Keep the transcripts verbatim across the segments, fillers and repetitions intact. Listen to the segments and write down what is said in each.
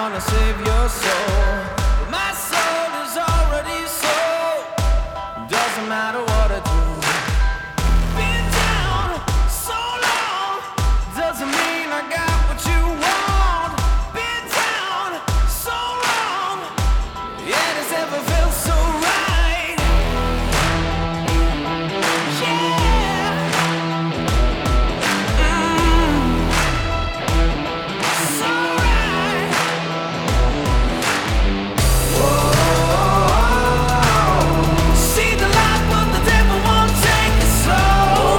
wanna save your soul, but my soul is already sold. Doesn't matter what I do. Been down so long, doesn't mean I got what you want. Been down so long, yeah, this ever felt so right. Yeah. Mm. So right. Whoa. See the light, but the devil won't take it slow.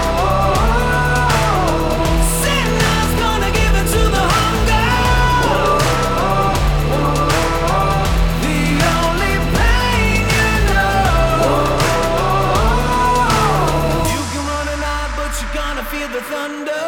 Sinner's gonna give it to the hunger. The only pain you know. You can run and hide, but you're gonna feel the thunder.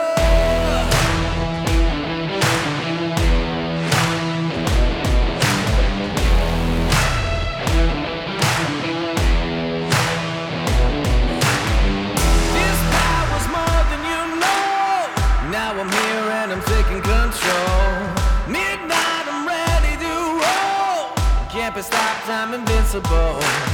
This power's more than you know. Now I'm here and I'm taking control. Midnight, I'm ready to roll. Can't be stopped, I'm invincible.